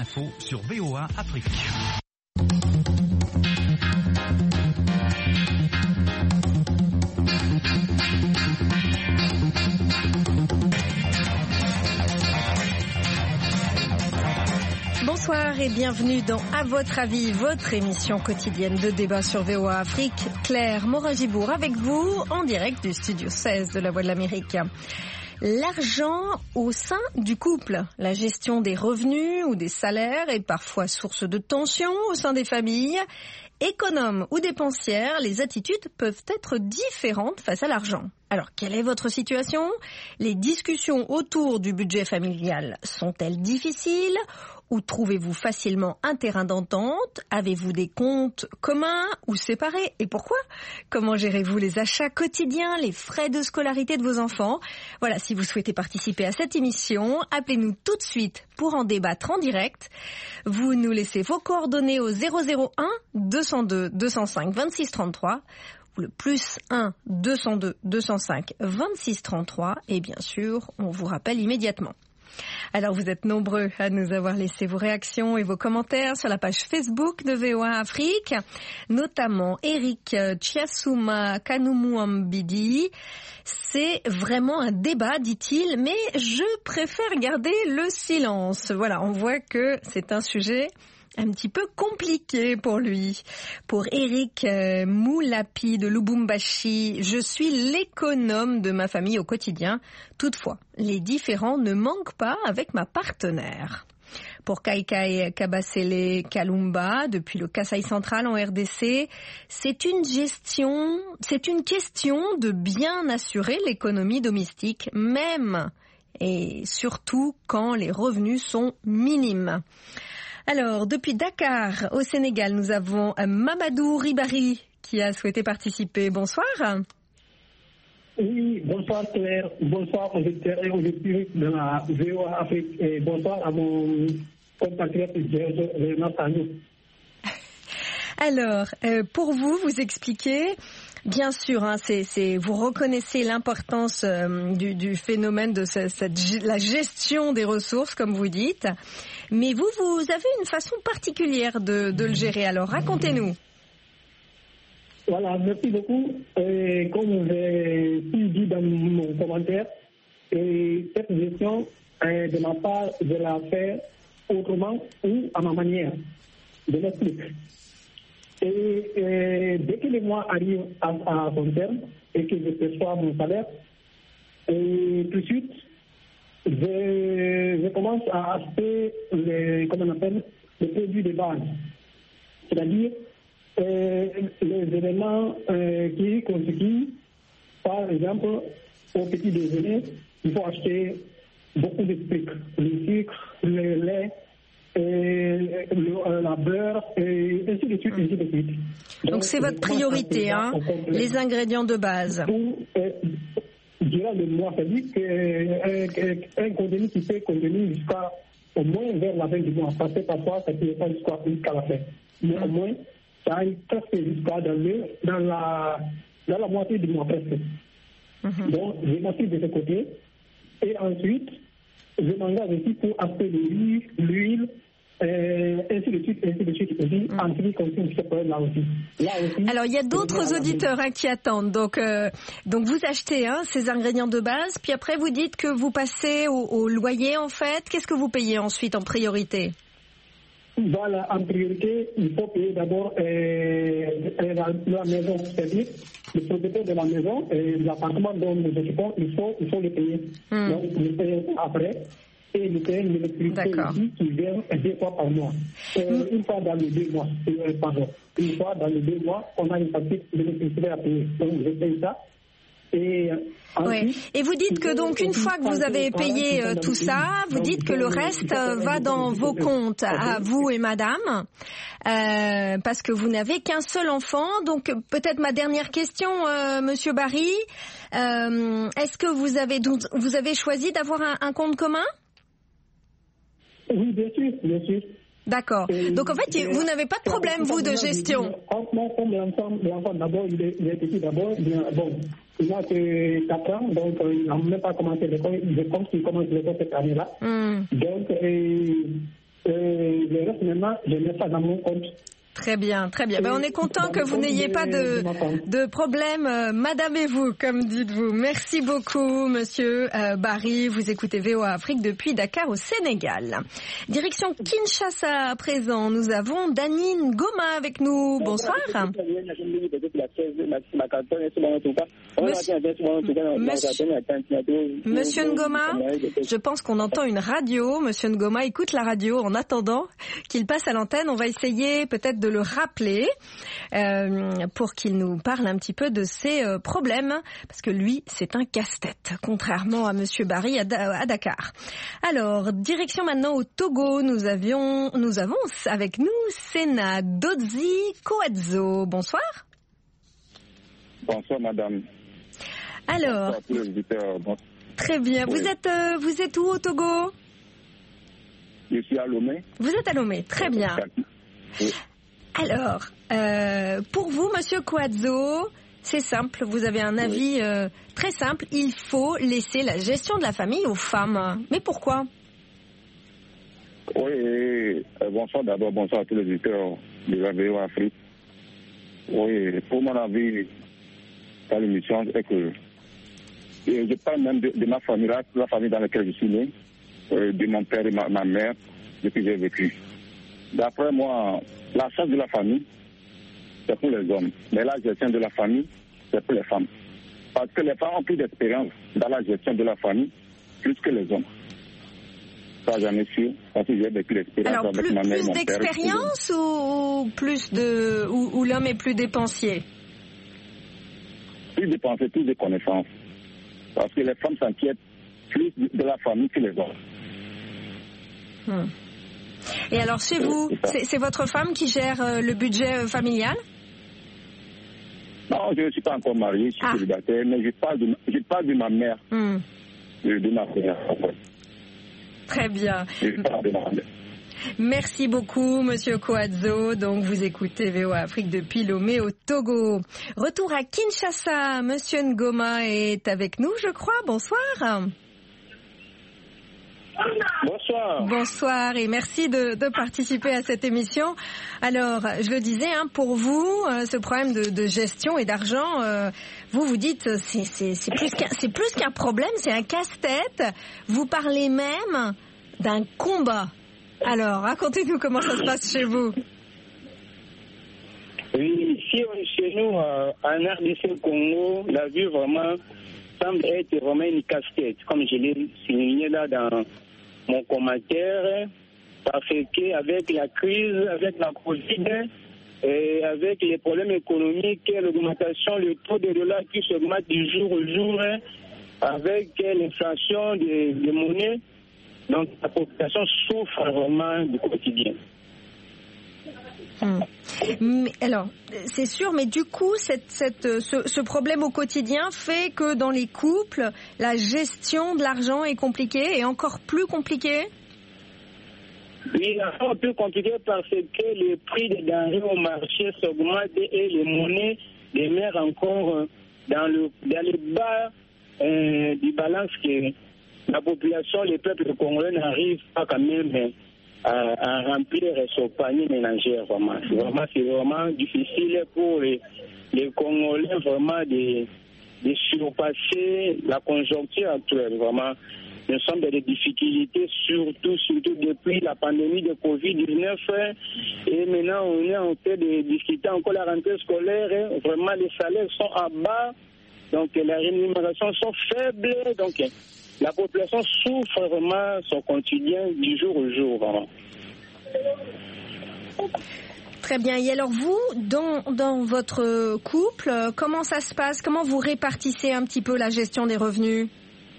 l'info sur VOA Afrique. Bonsoir et bienvenue dans À votre avis, votre émission quotidienne de débat sur VOA Afrique. Claire Morin-Gibourg avec vous en direct du studio 16 de la Voix de l'Amérique. L'argent au sein du couple, la gestion des revenus ou des salaires est parfois source de tensions au sein des familles. Économes ou dépensières, les attitudes peuvent être différentes face à l'argent. Alors, quelle est votre situation ? Les discussions autour du budget familial sont-elles difficiles ? Ou trouvez-vous facilement un terrain d'entente ? Avez-vous des comptes communs ou séparés ? Et pourquoi ? Comment gérez-vous les achats quotidiens, les frais de scolarité de vos enfants ? Voilà, si vous souhaitez participer à cette émission, appelez-nous tout de suite pour en débattre en direct. Vous nous laissez vos coordonnées au 001 202 205 26 33 ou le plus 1 202 205 26 33 et bien sûr, on vous rappelle immédiatement. Alors vous êtes nombreux à nous avoir laissé vos réactions et vos commentaires sur la page Facebook de VOA Afrique, notamment Eric Chiasuma Kanumuambidi. C'est vraiment un débat, dit-il, mais je préfère garder le silence. Voilà, on voit que c'est un sujet un petit peu compliqué pour lui. Pour Eric Moulapi de Lubumbashi, je suis l'économe de ma famille au quotidien. Toutefois, les différends ne manquent pas avec ma partenaire. Pour Kaikai Kabasele Kalumba, depuis le Kasaï central en RDC, c'est une question de bien assurer l'économie domestique, même et surtout quand les revenus sont minimes. Alors, depuis Dakar, au Sénégal, nous avons Mamadou Ribari qui a souhaité participer. Bonsoir. Oui, bonsoir Claire, bonsoir aux auditeurs et aux auditrices de la VOA Afrique et bonsoir à mon compatriote Léonard Tagnou. Alors, pour vous expliquez, bien sûr, vous reconnaissez l'importance du phénomène de la gestion des ressources, comme vous dites, mais vous avez une façon particulière de le gérer. Alors, racontez-nous. Voilà, merci beaucoup. Et comme j'ai dit dans mon commentaire, cette gestion, de ma part, je la fais autrement ou à ma manière. Je m'explique. Et dès que les mois arrivent à son terme et que je perçois mon salaire, et tout de suite, je commence à acheter les produits de base. C'est-à-dire les éléments qui constituent, par exemple, au petit déjeuner, il faut acheter beaucoup de sucre. Le sucre, le lait, la beurre, et ainsi de suite, Donc c'est votre priorité, les ingrédients de base. Durant le mois, c'est-à-dire qu'un contenu qui peut contenir jusqu'à au moins vers la fin du mois, parce que parfois ça peut pas jusqu'à la fin. Mais au moins, ça arrive presque jusqu'à dans la moitié du mois presque. Donc je m'occupe de ce côté. Et ensuite, je m'engage aussi pour acheter le riz, l'huile, ainsi de suite, aussi, en ce qui concerne ce problème là aussi. Alors, il y a d'autres auditeurs qui attendent. Donc vous achetez ces ingrédients de base, puis après vous dites que vous passez au loyer, en fait. Qu'est-ce que vous payez ensuite en priorité ? Voilà, en priorité, il faut payer d'abord la maison, c'est-à-dire le propriétaire de la maison et l'appartement dont nous occupons, il faut le payer. Donc, le payer après. Et le payer l'électricité aussi qui vient 2 fois par mois. Une fois dans les 2 mois, pardon. Une fois dans les 2 mois, on a une facture d'électricité à payer. Donc, je paye ça. Et vous dites que donc une fois que vous avez payé tout ça, vous dites que le reste va dans vos comptes à vous et madame, parce que vous n'avez qu'un seul enfant. Donc peut-être ma dernière question, Monsieur Barry, est-ce que vous avez choisi d'avoir un compte commun ? Oui, bien sûr. D'accord. Donc en fait, vous n'avez pas de problème, vous, de gestion. Comme l'enfant d'abord, il est petit d'abord, bon, il n'a que 4 ans, donc il n'a même pas commencé l'école, il est comme s'il commence l'école cette année-là. Donc, le reste, maintenant, je mets ça dans mon compte. Très bien, très bien. Ben, on est content que vous n'ayez pas de problème, madame et vous, comme dites-vous. Merci beaucoup, monsieur Barry. Vous écoutez VOA Afrique depuis Dakar au Sénégal. Direction Kinshasa à présent. Nous avons Danine Goma avec nous. Bonsoir. Monsieur Ngoma, je pense qu'on entend une radio. Monsieur Ngoma écoute la radio en attendant qu'il passe à l'antenne. On va essayer peut-être de le rappeler pour qu'il nous parle un petit peu de ses problèmes, parce que lui, c'est un casse-tête, contrairement à Monsieur Barry à Dakar. Alors, direction maintenant au Togo. Nous avons avec nous Sena Dodzi Koadzo. Bonsoir. Bonsoir, madame. Alors, bonsoir à tous les auditeurs. Très bien. Oui. Vous êtes où au Togo? Je suis à Lomé. Vous êtes à Lomé, très bien. Oui. Alors, pour vous, Monsieur Koadzo, c'est simple, vous avez un avis très simple, il faut laisser la gestion de la famille aux femmes. Mais pourquoi? Oui, bonsoir d'abord, bonsoir à tous les auditeurs de la VOA Afrique. Oui, pour mon avis, dans l'émission, c'est que je parle même de ma famille, la famille dans laquelle je suis né, de mon père et ma mère, depuis que j'ai vécu. D'après moi, la charge de la famille, c'est pour les hommes. Mais la gestion de la famille, c'est pour les femmes. Parce que les femmes ont plus d'expérience dans la gestion de la famille, plus que les hommes. Ça, j'en ai sûr, parce que j'ai vécu l'expérience avec ma mère et mon père. Plus d'expérience ou plus où l'homme est plus dépensier? Plus dépensier, plus de connaissances. Parce que les femmes s'inquiètent plus de la famille que les hommes. Et alors chez vous, c'est votre femme qui gère le budget familial? Non, je ne suis pas encore marié, je suis célibataire, mais je parle de ma mère, de ma mère. Très bien. Je parle de ma mère. Merci beaucoup, Monsieur Koadzo. Donc, vous écoutez VOA Afrique depuis Lomé au Togo. Retour à Kinshasa. Monsieur Ngoma est avec nous, je crois. Bonsoir. Bonsoir. Bonsoir et merci de participer à cette émission. Alors, je le disais, pour vous, ce problème de gestion et d'argent, vous dites c'est plus qu'un problème, c'est un casse-tête. Vous parlez même d'un combat. Alors, racontez-nous comment ça se passe chez vous. Oui, ici chez nous, en RDC Congo, la vie vraiment semble être vraiment une casse-tête, comme je l'ai souligné là dans mon commentaire, parce qu'avec la crise, avec la Covid, et avec les problèmes économiques, l'augmentation, le taux de dollar qui s'augmente du jour au jour, avec l'inflation des monnaies, donc la population souffre vraiment du quotidien. Mais, alors, c'est sûr, mais du coup, ce problème au quotidien fait que dans les couples, la gestion de l'argent est compliquée et encore plus compliquée? Oui, encore plus compliqué parce que les prix des denrées au marché s'augmentent et les monnaies demeurent encore dans les bas du balance que la population, les peuples congolais n'arrivent pas quand même à remplir son panier ménagère. C'est vraiment difficile pour les Congolais vraiment de surpasser la conjoncture actuelle. Vraiment, nous sommes dans des difficultés, surtout depuis la pandémie de Covid-19. Et maintenant, on est en train de discuter encore la rentrée scolaire. Vraiment, les salaires sont à bas. Donc, les rémunérations sont faibles. Donc, la population souffre vraiment son quotidien du jour au jour. Vraiment. Très bien. Et alors vous, dans votre couple, comment ça se passe? Comment vous répartissez un petit peu la gestion des revenus?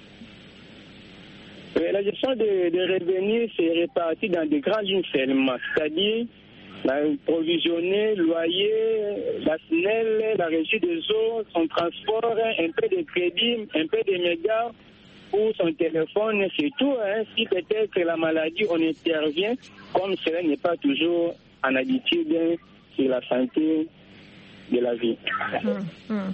La gestion des revenus, c'est réparti dans des grandes lignes seulement, c'est-à-dire la provisionner, loyer, la SNEL, la régie des eaux, son transport, un peu de crédit, un peu de mégas pour son téléphone, c'est tout. Si peut-être la maladie, on intervient, comme cela n'est pas toujours en habitude sur la santé de la vie.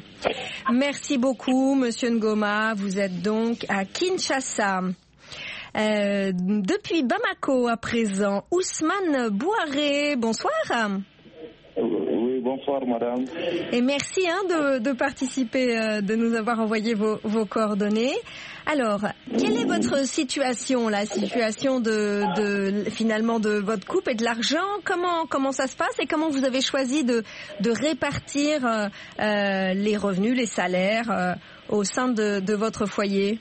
Merci beaucoup, Monsieur Ngoma. Vous êtes donc à Kinshasa. Depuis Bamako à présent, Ousmane Bouaré, bonsoir. Oui, bonsoir madame. Et merci de participer, de nous avoir envoyé vos coordonnées. Alors, quelle est votre situation, la situation finalement de votre couple et de l'argent? Comment ça se passe et comment vous avez choisi de répartir les revenus, les salaires au sein de votre foyer?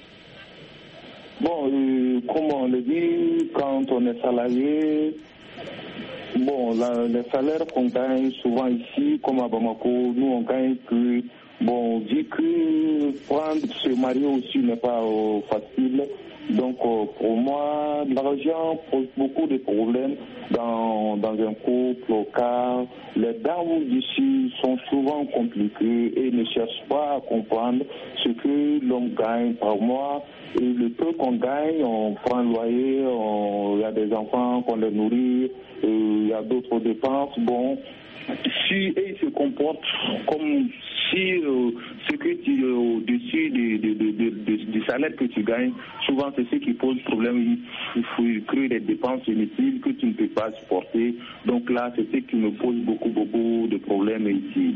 Bon, comme on le dit, quand on est salarié, bon, les salaires qu'on gagne souvent ici, comme à Bamako, nous on gagne que, bon, vu que se marier aussi n'est pas facile, donc pour moi, l'argent pose beaucoup de problèmes dans un couple, car les dames d'ici sont souvent compliquées et ne cherchent pas à comprendre ce que l'homme gagne par mois. Et le peu qu'on gagne, on prend le loyer, il y a des enfants qu'on les nourrit, il y a d'autres dépenses. Bon, si ils se comportent comme si ce que tu au-dessus du salaire que tu gagnes, souvent c'est ce qui pose problème. Il faut créer des dépenses inutiles que tu ne peux pas supporter. Donc là, c'est ce qui me pose beaucoup de problèmes ici.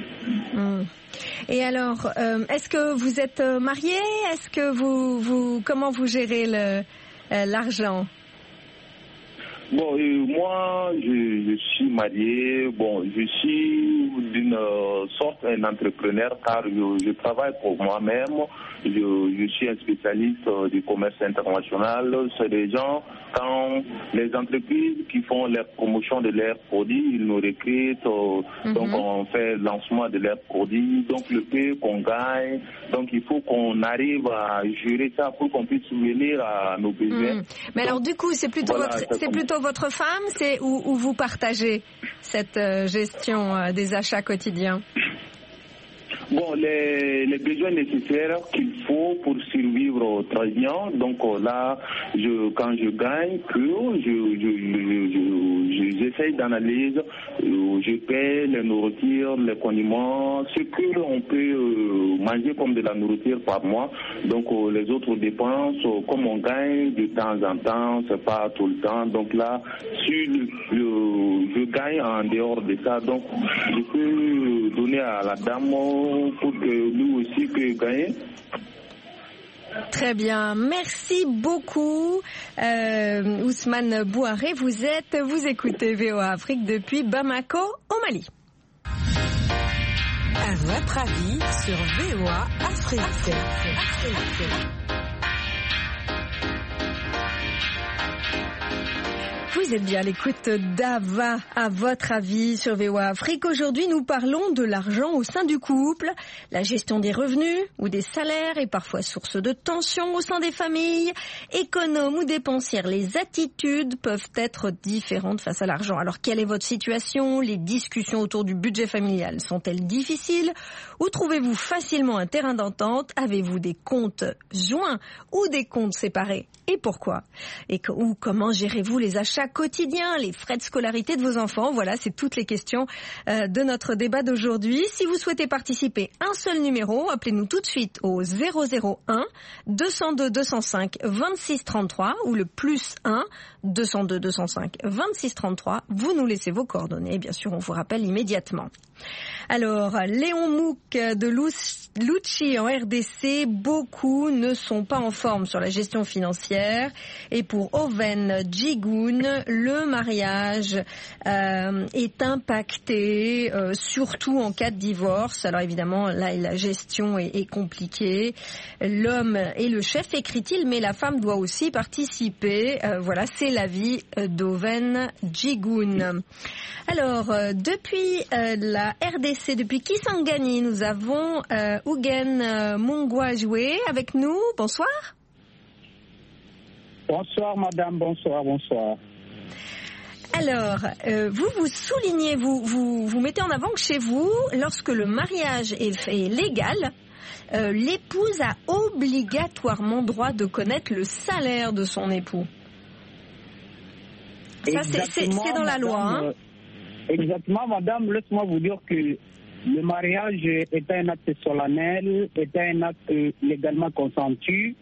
Et alors, est-ce que vous êtes marié? Est-ce que comment vous gérez l'argent? Bon, moi, je suis marié. Bon, je suis d'une sorte un entrepreneur car je travaille pour moi-même. Je suis un spécialiste du commerce international. C'est des gens, quand les entreprises qui font la promotion de leurs produits, ils nous recrutent. Donc, on fait le lancement de leurs produits. Donc, le peu qu'on gagne. Donc, il faut qu'on arrive à gérer ça pour qu'on puisse subvenir à nos besoins. Mais alors, du coup, c'est plutôt votre femme, c'est où vous partagez cette gestion des achats quotidiens? Bon, les besoins nécessaires qu'il faut pour survivre très bien. Donc là, quand je gagne, j'essaye d'analyser, je paie les nourritures, les condiments, ce que on peut manger comme de la nourriture par mois. Donc les autres dépenses, comme on gagne de temps en temps, c'est pas tout le temps. Donc là, je gagne en dehors de ça. Donc je peux donner à la dame pour que lui aussi puisse gagner. Très bien, merci beaucoup Ousmane Bouaré, vous écoutez VOA Afrique depuis Bamako au Mali. À votre avis sur VOA Afrique. Vous êtes bien à l'écoute d'Ava, à votre avis sur VOA Afrique. Aujourd'hui, nous parlons de l'argent au sein du couple. La gestion des revenus ou des salaires est parfois source de tensions au sein des familles. Économes ou dépensières, les attitudes peuvent être différentes face à l'argent. Alors, quelle est votre situation? Les discussions autour du budget familial sont-elles difficiles? Ou trouvez-vous facilement un terrain d'entente? Avez-vous des comptes joints ou des comptes séparés? Et pourquoi? Ou comment gérez-vous les achats quotidiens, les frais de scolarité de vos enfants? Voilà, c'est toutes les questions de notre débat d'aujourd'hui. Si vous souhaitez participer, un seul numéro, appelez-nous tout de suite au 001 202 205 26 33 ou le +1 202 205 26 33. Vous nous laissez vos coordonnées et bien sûr, on vous rappelle immédiatement. Alors, Léon Mouk de Louchi en RDC, beaucoup ne sont pas en forme sur la gestion financière. Et pour Oven Djigoun, le mariage est impacté, surtout en cas de divorce. Alors évidemment, là, la gestion est compliquée. L'homme est le chef, écrit-il, mais la femme doit aussi participer. Voilà, c'est l'avis d'Oven Djigoun. Alors, depuis la RDC, depuis Kisangani, nous avons Ougen Mungwajwe avec nous. Bonsoir. Bonsoir madame, bonsoir. Alors, vous soulignez, vous mettez en avant que chez vous, lorsque le mariage est légal, l'épouse a obligatoirement droit de connaître le salaire de son époux. Ça, c'est dans la loi. Hein. Exactement, madame. Laisse-moi vous dire que le mariage est un acte solennel, est un acte légalement consenti.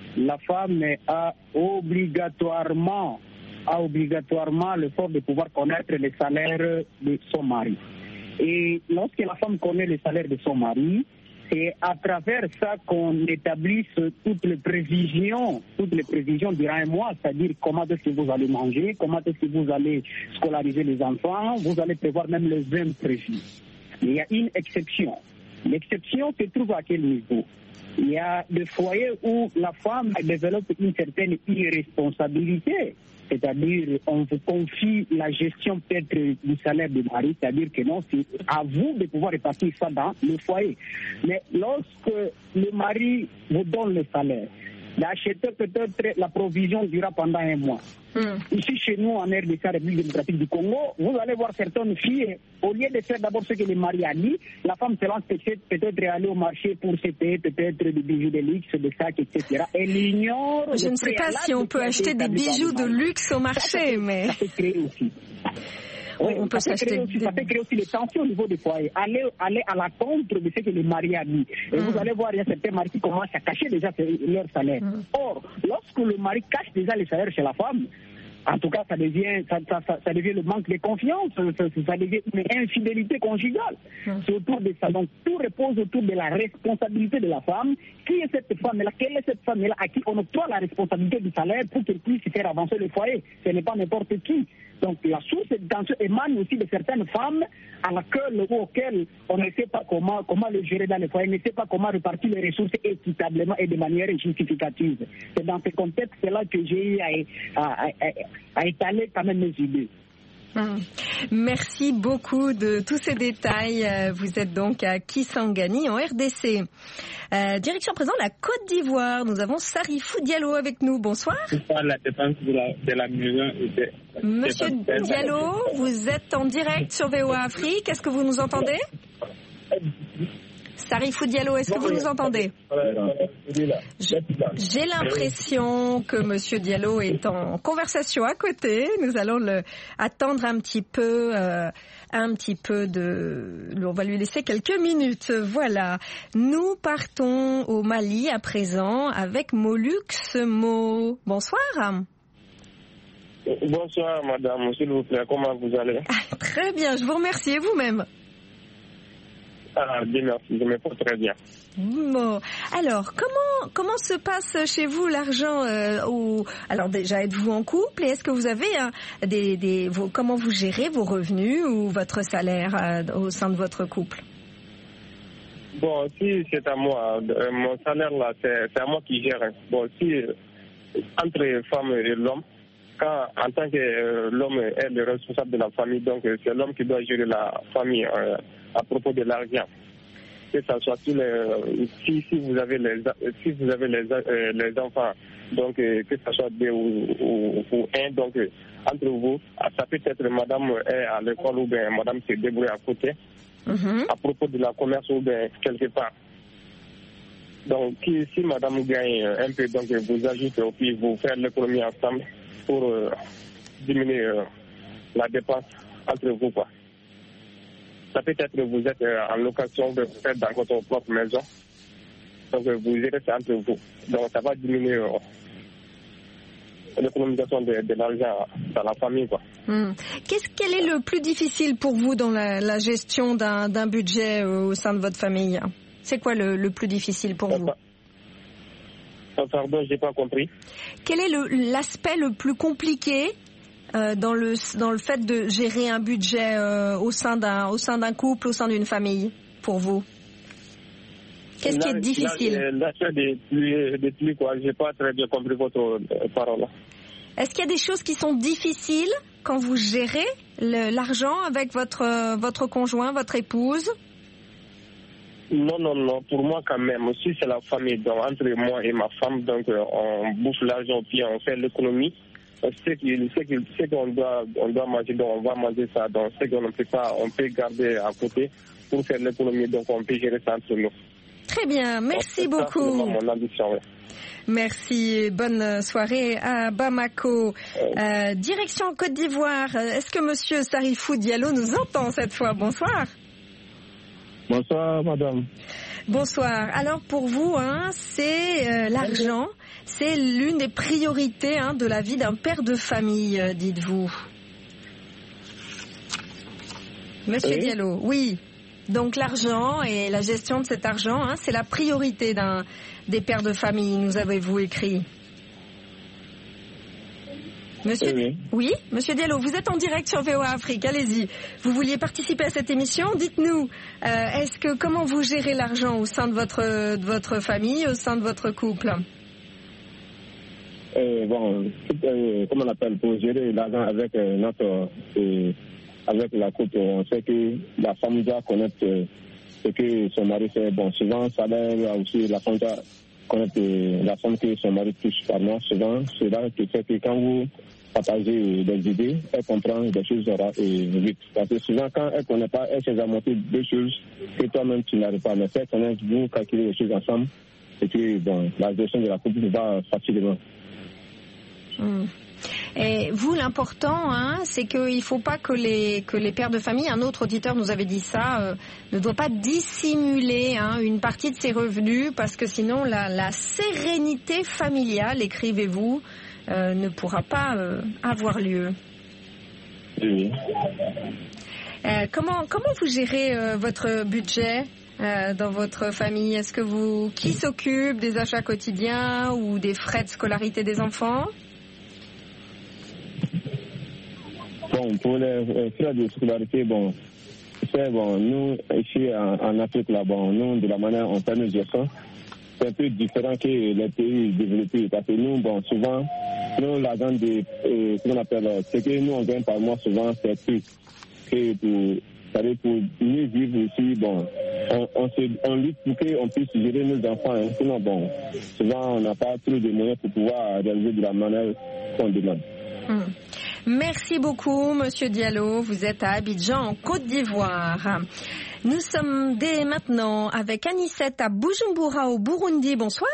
la femme a obligatoirement l'effort de pouvoir connaître le salaire de son mari. Et lorsque la femme connaît le salaire de son mari, c'est à travers ça qu'on établisse toutes les prévisions durant un mois, c'est-à-dire comment est-ce que vous allez manger, comment est-ce que vous allez scolariser les enfants, vous allez prévoir même les imprévus. Il y a une exception. L'exception se trouve à quel niveau? Il y a des foyers où la femme développe une certaine irresponsabilité. C'est-à-dire, on vous confie la gestion peut-être du salaire du mari, c'est-à-dire que non, c'est à vous de pouvoir répartir ça dans le foyer. Mais lorsque le mari vous donne le salaire, d'acheter peut-être la provision durera pendant un mois. Ici, chez nous, en RDC, République démocratique du Congo, vous allez voir certaines filles, au lieu de faire d'abord ce que le mari a dit, la femme se lance peut-être aller au marché pour se payer peut-être des bijoux de luxe, des sacs, etc. Elle ignore. Je ne sais pas si on peut acheter des bijoux de luxe au marché, mais... Ça peut créer aussi. Oui, on peut s'acheter. Ça peut créer aussi des tensions au niveau des foyers. Aller à la contre de ce que le mari a dit. Et vous allez voir, il y a certains maris qui commencent à cacher déjà leur salaire. Or, lorsque le mari cache déjà le salaire chez la femme, en tout cas, ça devient le manque de confiance, ça devient une infidélité conjugale. C'est autour de ça. Donc, tout repose autour de la responsabilité de la femme. Qui est cette femme-là? Quelle est cette femme-là à qui on octroie la responsabilité du salaire pour qu'elle puisse faire avancer le foyer? Ce n'est pas n'importe qui. Donc, la source de tension émane aussi de certaines femmes à laquelle ou auxquelles on ne sait pas comment le gérer dans le foyer, on ne sait pas comment répartir les ressources équitablement et de manière justificative. C'est dans ce contexte-là que j'ai eu à étaler quand même mes idées. Merci beaucoup de tous ces détails. Vous êtes donc à Kisangani en RDC. Direction présent la Côte d'Ivoire. Nous avons Sarifou Diallo avec nous. Bonsoir. La défense de la maison. Monsieur Diallo, vous êtes en direct sur VOA Afrique. Est-ce que vous nous entendez? Sarifou Diallo, est-ce que vous nous entendez? J'ai l'impression que Monsieur Diallo est en conversation à côté. Nous allons attendre un petit peu on va lui laisser quelques minutes. Voilà. Nous partons au Mali à présent avec Molux Mo. Bonsoir. Bonsoir madame, s'il vous plaît, comment vous allez? Très bien, je vous remercie. Et vous-même? Bien, merci, je me porte très bien. Bon. Alors, comment se passe chez vous l'argent Alors déjà, êtes-vous en couple et est-ce que vous avez comment vous gérez vos revenus ou votre salaire au sein de votre couple? Bon, si c'est à moi, mon salaire là, c'est à moi qui gère. Bon, si entre femme et l'homme, en tant que l'homme est le responsable de la famille, donc c'est l'homme qui doit gérer la famille à propos de l'argent. Que ça soit si vous avez les enfants, donc que ça soit deux ou un, donc entre vous, ça peut être madame est à l'école ou bien madame se débrouille à côté à propos de la commerce ou bien quelque part. Donc si madame gagne un peu, donc vous ajoutez au puis vous faites l'économie ensemble pour diminuer la dépense entre vous, quoi. Ça peut être que vous êtes en location, vous êtes dans votre propre maison, donc vous gérez ça entre vous. Donc ça va diminuer l'économisation de l'argent dans la famille, quoi. Quel est le plus difficile pour vous dans la gestion d'un budget au sein de votre famille? C'est quoi le plus difficile pour vous? Pardon, j'ai pas compris. Quel est l'aspect le plus compliqué dans le fait de gérer un budget au sein d'un couple, au sein d'une famille, pour vous? Qu'est-ce qui est difficile? L'achat des pluies, quoi. J'ai pas très bien compris votre parole. Est-ce qu'il y a des choses qui sont difficiles quand vous gérez l'argent avec votre conjoint, votre épouse? Non. Pour moi, quand même, aussi, c'est la famille. Donc, entre moi et ma femme, donc, on bouffe l'argent, puis on fait l'économie. Ce qu'on doit manger, donc on va manger ça. Donc, ce qu'on ne peut pas, on peut garder à côté pour faire l'économie. Donc, on peut gérer ça entre nous. Très bien. Merci beaucoup. C'est mon ambition, oui. Merci. Bonne soirée à Bamako. Direction Côte d'Ivoire. Est-ce que Monsieur Sarifou Diallo nous entend cette fois? Bonsoir. Bonsoir, madame. Bonsoir. Alors, pour vous, c'est l'argent c'est l'une des priorités de la vie d'un père de famille, dites-vous. Monsieur Diallo, oui. Donc l'argent et la gestion de cet argent, c'est la priorité des pères de famille, nous avez-vous écrit. Monsieur, oui, Monsieur Diallo, vous êtes en direct sur VOA Afrique, allez-y. Vous vouliez participer à cette émission, dites-nous, comment vous gérez l'argent au sein de votre famille, au sein de votre couple? Comment on appelle, pour gérer l'argent avec avec la couple, on sait que la femme doit connaître ce que son mari fait. Bon, souvent, ça va aussi, la femme doit connaître la somme que son mari touche par mois. Souvent, c'est là qui fait que quand vous partagez des idées, elle comprend des choses vite. Parce que souvent, quand elle ne connaît pas, elle s'est amontée deux choses que toi-même tu n'arrives pas. Mais si elle connaît, vous calculez les choses ensemble, et puis, bon, la gestion de la couple va facilement. Et vous, l'important, c'est qu'il ne faut pas que les pères de famille, un autre auditeur nous avait dit ça, ne doit pas dissimuler une partie de ses revenus, parce que sinon la sérénité familiale, écrivez-vous, ne pourra pas avoir lieu. Oui. Comment vous gérez votre budget dans votre famille? Est-ce que qui s'occupe des achats quotidiens ou des frais de scolarité des enfants? Bon, pour les frais de scolarité, nous, ici en Afrique, nous, de la manière dont on fait nos gestions, c'est un peu différent que les pays développés. Parce que nous, souvent, nous, l'argent ce que nous, on gagne par mois, souvent, c'est peu. Et pour mieux vivre ici, on lutte pour qu'on puisse gérer nos enfants. Sinon, souvent, on n'a pas trop de moyens pour pouvoir réaliser de la manière qu'on demande. Merci beaucoup, Monsieur Diallo. Vous êtes à Abidjan, en Côte d'Ivoire. Nous sommes dès maintenant avec Anicette à Bujumbura, au Burundi. Bonsoir.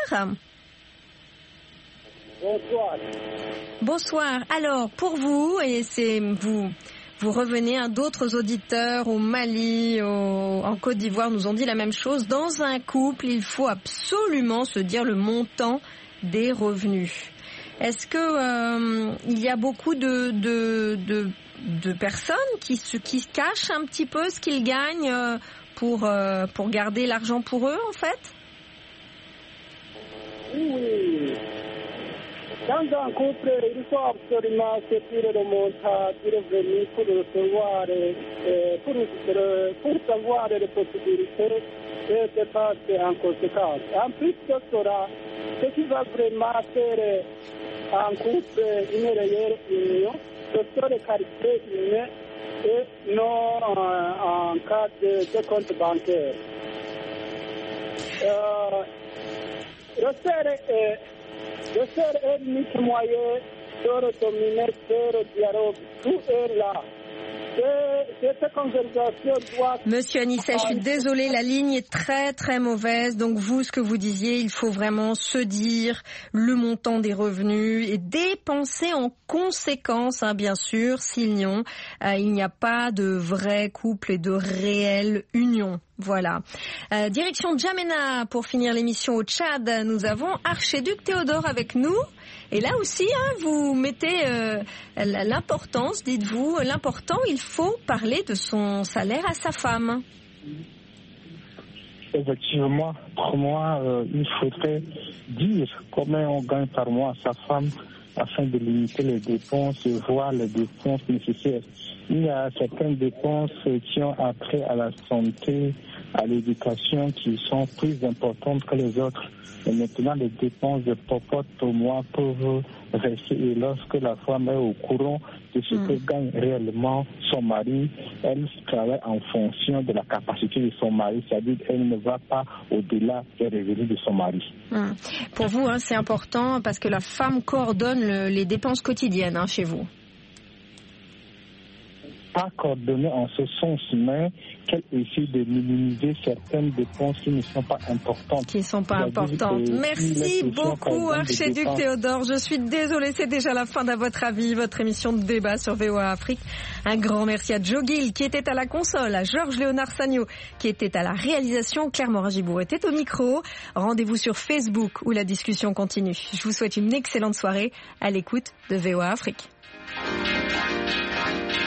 Bonsoir. Bonsoir. Alors, pour vous, et c'est vous revenez, d'autres auditeurs au Mali, en Côte d'Ivoire nous ont dit la même chose. Dans un couple, il faut absolument se dire le montant des revenus. Est-ce que il y a beaucoup de personnes qui cachent un petit peu ce qu'ils gagnent pour garder l'argent pour eux, en fait? Oui. Dans un couple, il faut absolument se tirer le montant du revenu pour recevoir, pour savoir les possibilités de dépenser en conséquence. En plus de cela, ce qui va vraiment faire en couple une réelle union, ce sont les qualités humaines et non en cas de compte bancaire. Le seul et unique moyen de dominer ce dialogue, tout est là. Cette conversation doit... Monsieur Anissé, je suis désolée, la ligne est très très mauvaise. Donc vous, ce que vous disiez, il faut vraiment se dire le montant des revenus et dépenser en conséquence, bien sûr. Sinon, il n'y a pas de vrai couple et de réelle union. Voilà. Direction N'Djamena pour finir l'émission au Tchad. Nous avons Archiduc Théodore avec nous. Et là aussi, vous mettez l'importance, dites-vous, l'important, il faut parler de son salaire à sa femme. Effectivement, pour moi, il faudrait dire combien on gagne par mois à sa femme afin de limiter les dépenses et voir les dépenses nécessaires. Il y a certaines dépenses qui ont attrait à la santé, à l'éducation, qui sont plus importantes que les autres. Et maintenant, les dépenses de popote au mois peuvent rester. Et lorsque la femme est au courant de ce que gagne réellement son mari, elle travaille en fonction de la capacité de son mari. C'est-à-dire qu'elle ne va pas au-delà des revenus de son mari. Pour vous, c'est important parce que la femme coordonne les dépenses quotidiennes chez vous. pas coordonnée en ce sens, mais qu'elle essaie de minimiser certaines dépenses qui ne sont pas importantes. Qui ne sont pas importantes. Merci beaucoup, Archiduc Théodore. Je suis désolée, c'est déjà la fin d'À votre avis, votre émission de débat sur VOA Afrique. Un grand merci à Joe Gill qui était à la console, à Georges-Léonard Sagno qui était à la réalisation, Claire Morin-Gibourg était au micro. Rendez-vous sur Facebook où la discussion continue. Je vous souhaite une excellente soirée à l'écoute de VOA Afrique.